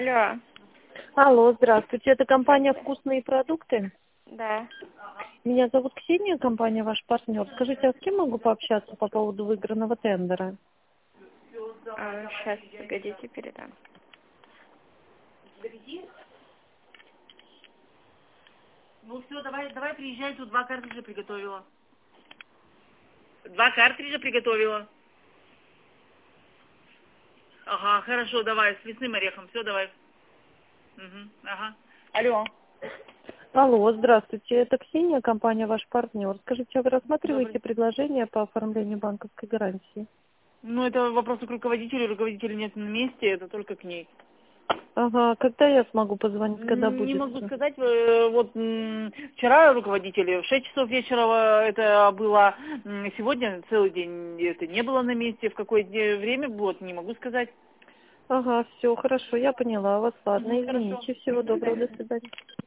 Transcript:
Алло. Алло, здравствуйте. Это компания «Вкусные продукты». Да. Меня зовут Ксения, компания «Ваш партнер». Скажите, а с кем могу пообщаться по поводу выигранного тендера? Сейчас, погодите, передам. Ну все, давай приезжай, тут 2 картриджа приготовила. 2 картриджа приготовила. Ага, хорошо, давай, с лесным орехом, все, давай. Угу, ага. Алло. Алло, здравствуйте. Это Ксения, компания «Ваш партнер». Скажите, а вы рассматриваете Добрый. предложение по оформлению банковской гарантии? Ну, это вопрос к руководителю, руководителя нет на месте, это только к ней. Ага, когда я смогу позвонить, когда Не будет? могу сказать, вот вчера руководители в 6 часов вечера это было, сегодня целый день это не было на месте, в какое время, вот, не могу сказать. Ага, все, хорошо, я поняла вас. Ладно, Хорошо. извините. Всего До доброго, свидания. до свидания.